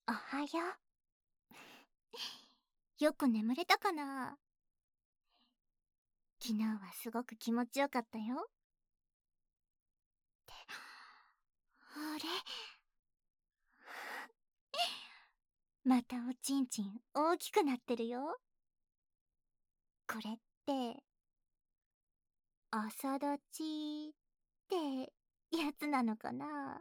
おはよう。よく眠れたかな？昨日はすごく気持ちよかったよ。あれ、またおちんちん大きくなってるよ。これって朝立ちってやつなのかな？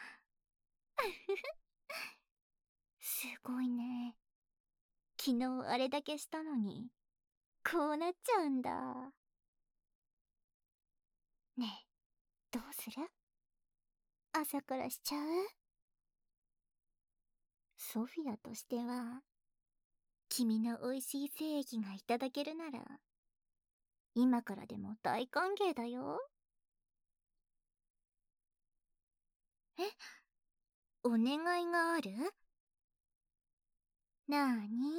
すごいね。昨日あれだけしたのにこうなっちゃうんだ。ねえ、どうする？朝からしちゃう？ソフィアとしては、君の美味しい精液がいただけるなら今からでも大歓迎だよ。え、お願いがある？なーに？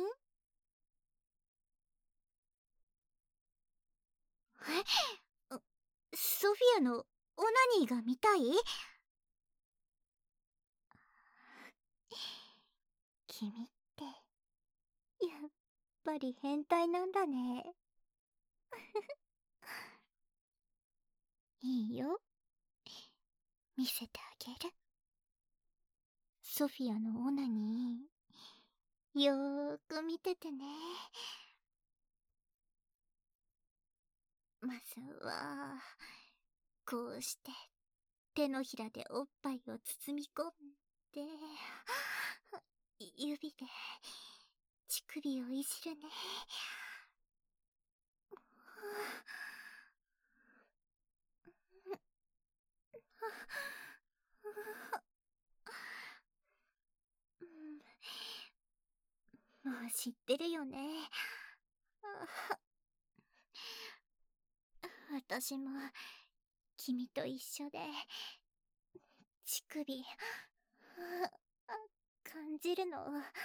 え、ソフィアのオナニーが見たい？君ってやっぱり変態なんだね。いいよ、見せてあげる。ソフィアのオナニー、よーく見ててね。まずはこうして手のひらでおっぱいを包み込んで、指で乳首をいじるね。もう知ってるよね。私も君と一緒で乳首感じるの。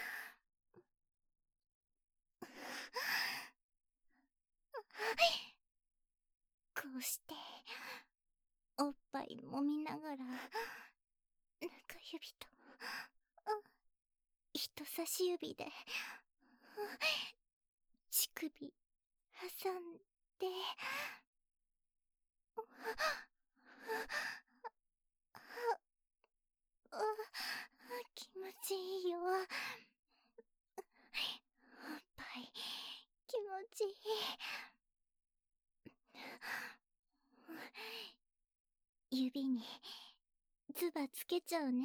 こうしておっぱい揉みながら中指と人差し指で乳首挟んで、気持ちいいよ。おっぱい気持ちいい。指にズバつけちゃうね。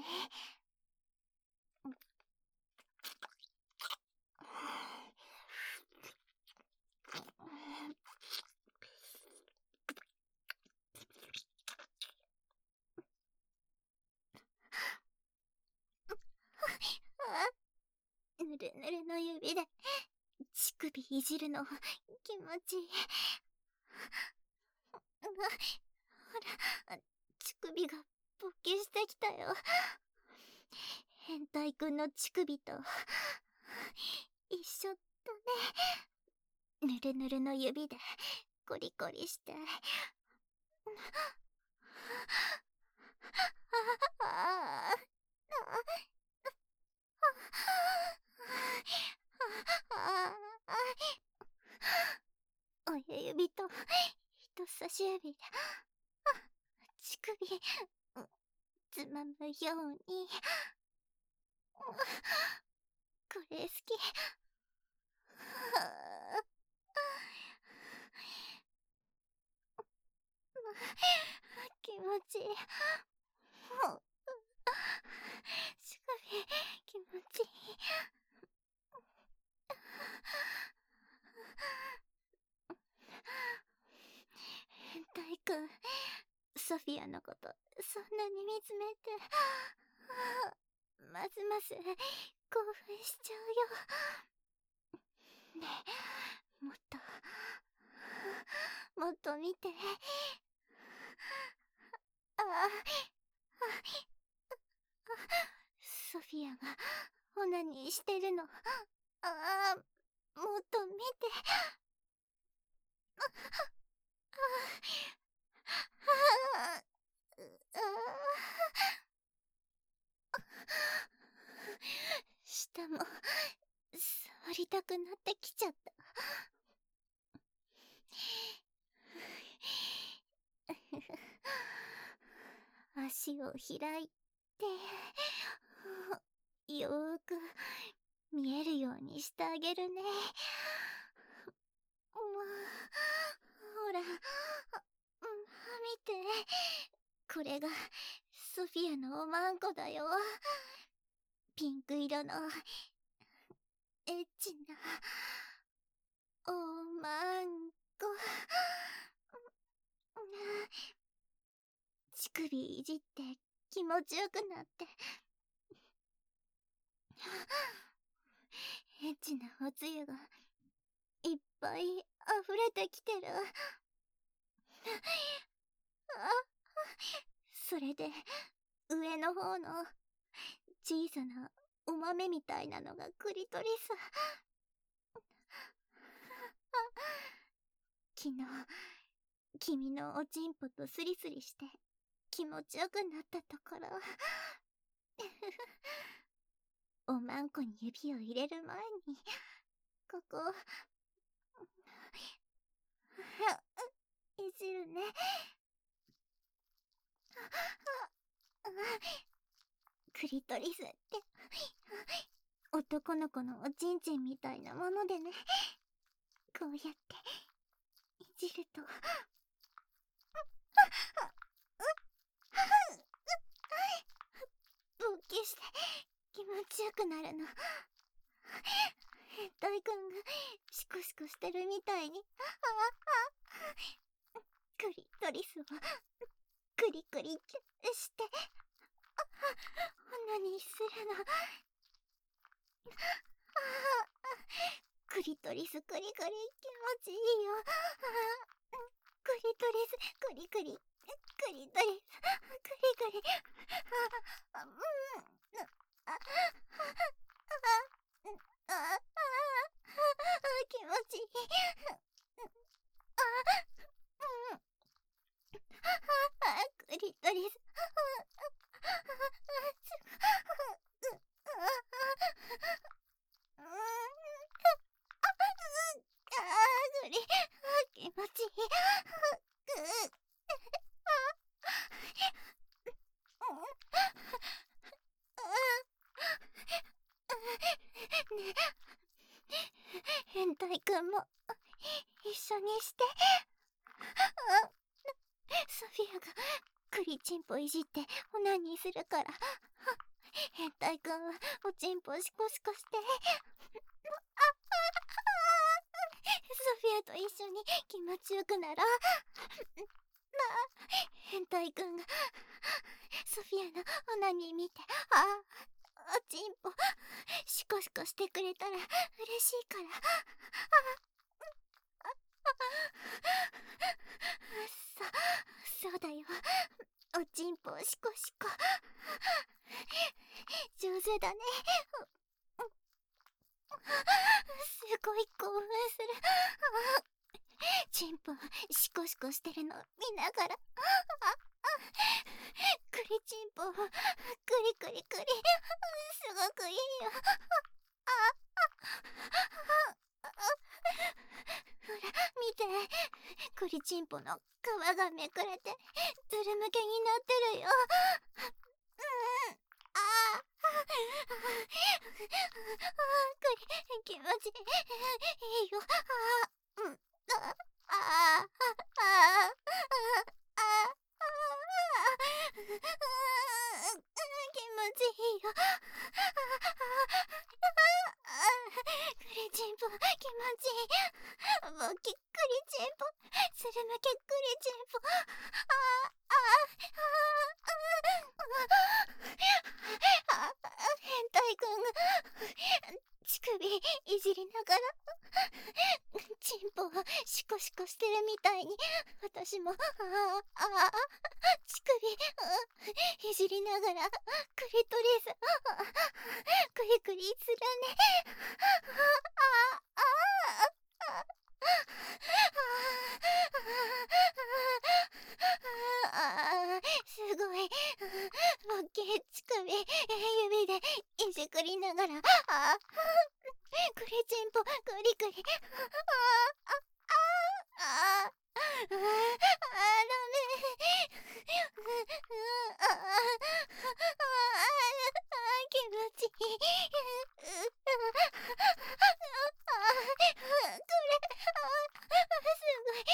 ぬるぬるの指で乳首いじるの気持ちいい。ほら、乳首が勃起してきたよ。変態くんの乳首と一緒だね。ぬるぬるの指でコリコリして、親指と人差し指で乳首つまむように。これ好き。気持ちいい。乳首気持ちいい。変態くん、ソフィアのことそんなに見つめて、ますます興奮しちゃうよ。ねえ、もっともっと見て。あソフィアがオナニーしてるの。もっと見て。 も触りたくなってきちゃった。足を開いて、よーく見えるようにしてあげるね。ほら、見て。これがソフィアのおまんこだよ。ピンク色のエッチなおまんこ。乳首いじって気持ちよくなって、エッチなおつゆがいっぱい溢れてきてる。それで上の方の小さなお豆みたいなのがクリトリス。昨日君のおちんぽとスリスリして気持ちよくなったところ。おまんこに指を入れる前にここいじるね。クリトリスって男の子のおちんちんみたいなものでね、こうやっていじると勃起して気持ちよくなるの。変態くんがシコシコしてるみたいにクリトリスをクリクリってしてオナニーするの。クリトリスクリクリ気持ちいいよ。クリトリスクリクリクリトリスクリクリ。気持ちいい。クリトリス気持ちいい。ねえ、変態くんも一緒にして。ソフィアがクリチンポいじってオナニーするから、変態くんはおちんぽシコシコして、ソフィアと一緒に気持ちよくなろう。変態くんがソフィアのオナニー見て、おちんぽシコシコしてくれたら嬉しいから。そうだよ。おちんぽシコシコ上手だね。すごい興奮する。チンポシコシコしてるの見ながら、クリチンポクリクリクリ、すごくいいよ。ほら見て、クリチンポの皮がめくれてズル向けになってるよ。気持ちいいよ。気持ちいいよ。クリチンポ気持ちいい。ボキクリチンポ、スル向けクリチンポ。変態くんが乳首いじりながらチンポをシコシコしてるみたいに、私も乳首いじりながらクリトリスクリクリするね。すごい勃きい乳首指でいじくりながら、クリチンポクリクリ、ダメ。気持ちいい。これ、すごい。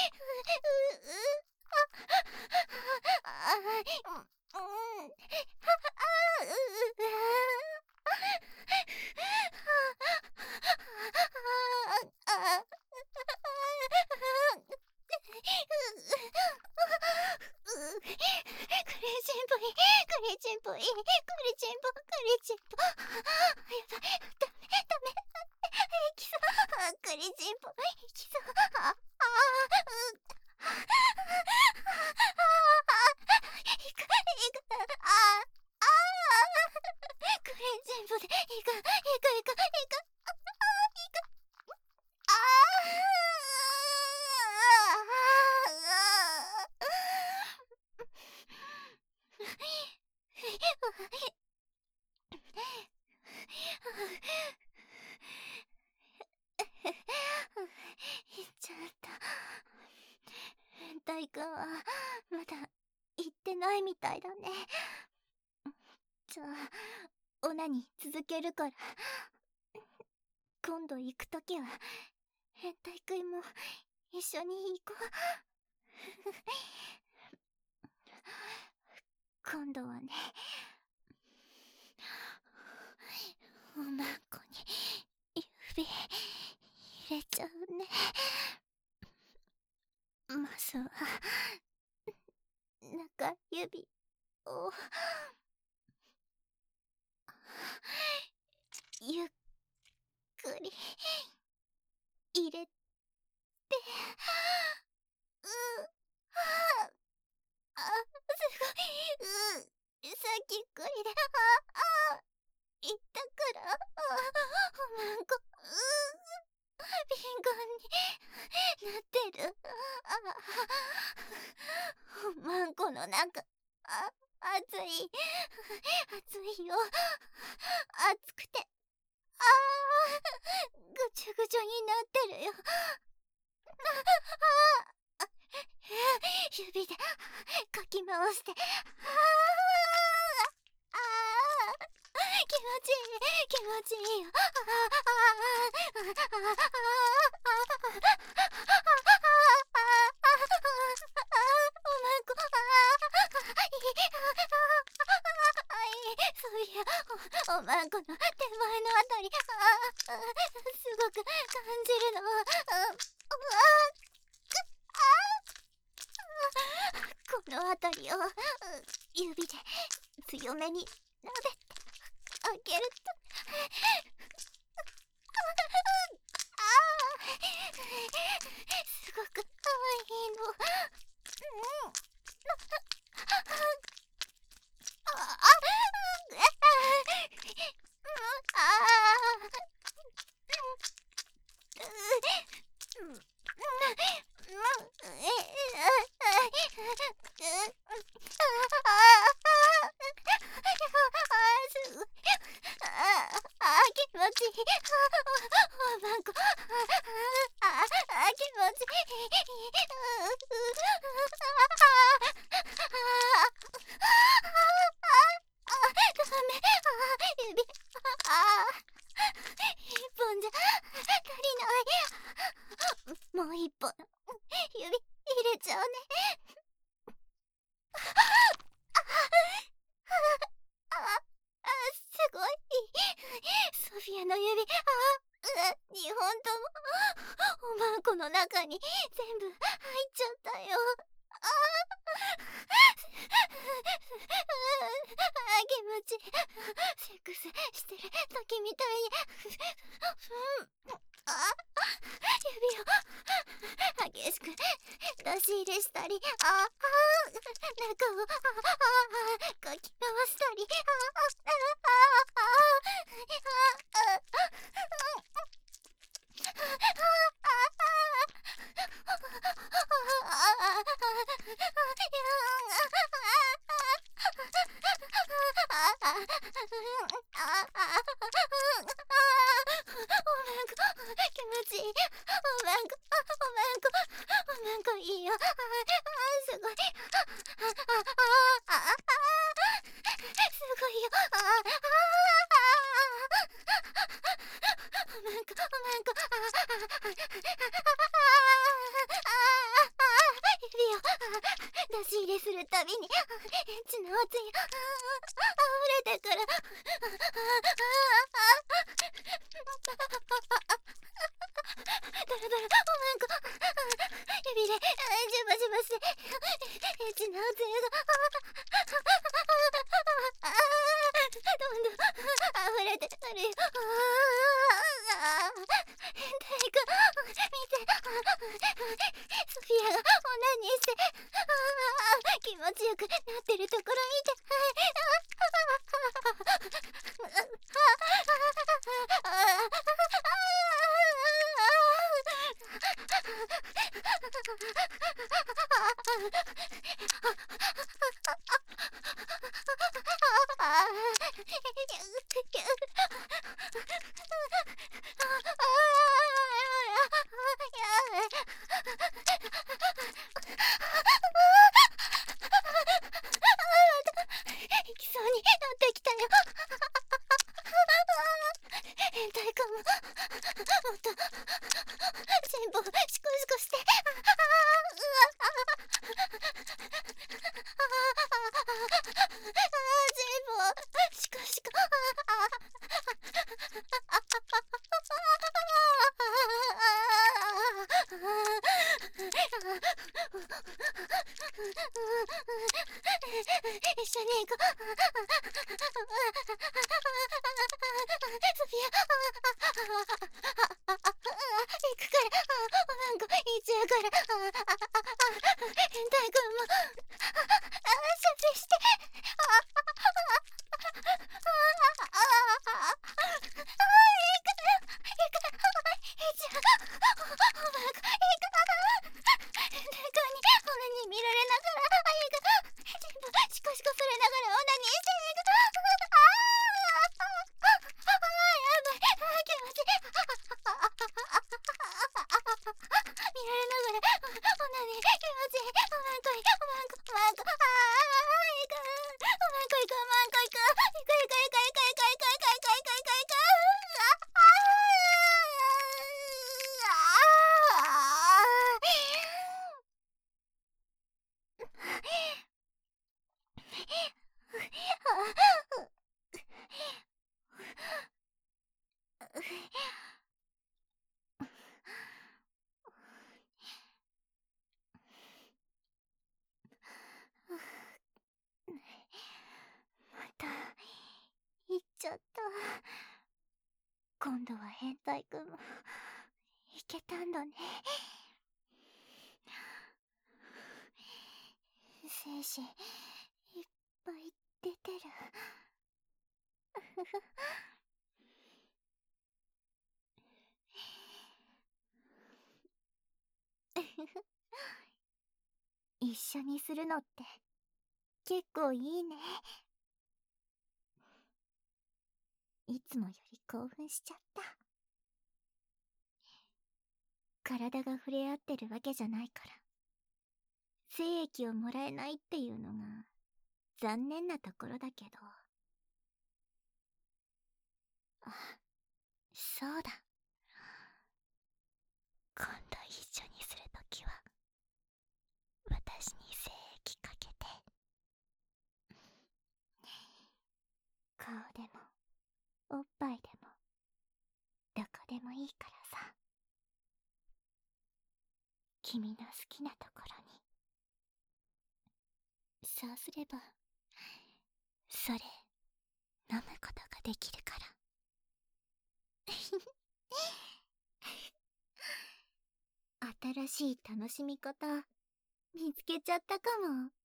大君はまだ行ってないみたいだね。じゃあオナに続けるから、今度行くときは変態くんも一緒に行こう。今度はね、おまんこに指入れちゃうね。まずは中指をゆっくり入れて、すごい、さっきくりで言ったから、おまんこビンゴになってる。おまんこの中、熱いよ。熱くて、ぐちゅぐちゅになってるよ。指でかき回して、気持ちいい、気持ちいいよ。おまんこ、そういや、おまんこの手前のあたり、すごく感じるの。このあたりを指で強めに撫でてあげると、すごく可愛いの。気持ちいい。おまんこ、気持ちいい。ダメ、指、一本じゃ足りない。もう一本、指入れちゃうね。すごい。ソフィアの指、2本ともおまんこの中に全部入っちゃったよ。気持ちいい。セックスしてる時みたいに。指を激しく出し入れしたり、中をかき回したり、 溢れてくる。ドロドロ、おまんこ。指でジュバジュバしてエッチなおつゆがどんどん溢れてくるよ。変態君、見て。ソフィアがオナニーして気持ちよくなってるところ見て。行きそうになってきたよ。変態君ももっと進歩シコシコして。進歩シコシコ。一緒に行こう。ソフィア行くからおまんこ行っちゃうから。変態君も射精して。シコシコされながらオナニーしていく。やばい、気持ちいい。見られながらオナニー気持ちいい。おまんこい、おまんこ、おまんこ、行く。おまんこ行く、おまんこ行く。行く行く行く行く行く行く行く行く行く行く。また行っちゃった。今度は変態君もいけたんだね。精子いっぱい出てる。一緒にするのって結構いいね。いつもより興奮しちゃった。体が触れ合ってるわけじゃないから精液をもらえないっていうのが残念なところだけど。あ、そうだ。今度一緒にするときは私に精液かけて。顔でもおっぱいでもどこでもいいからさ。君の好きなところに。そうすればそれ飲むことができるから。新しい楽しみ方見つけちゃったかも。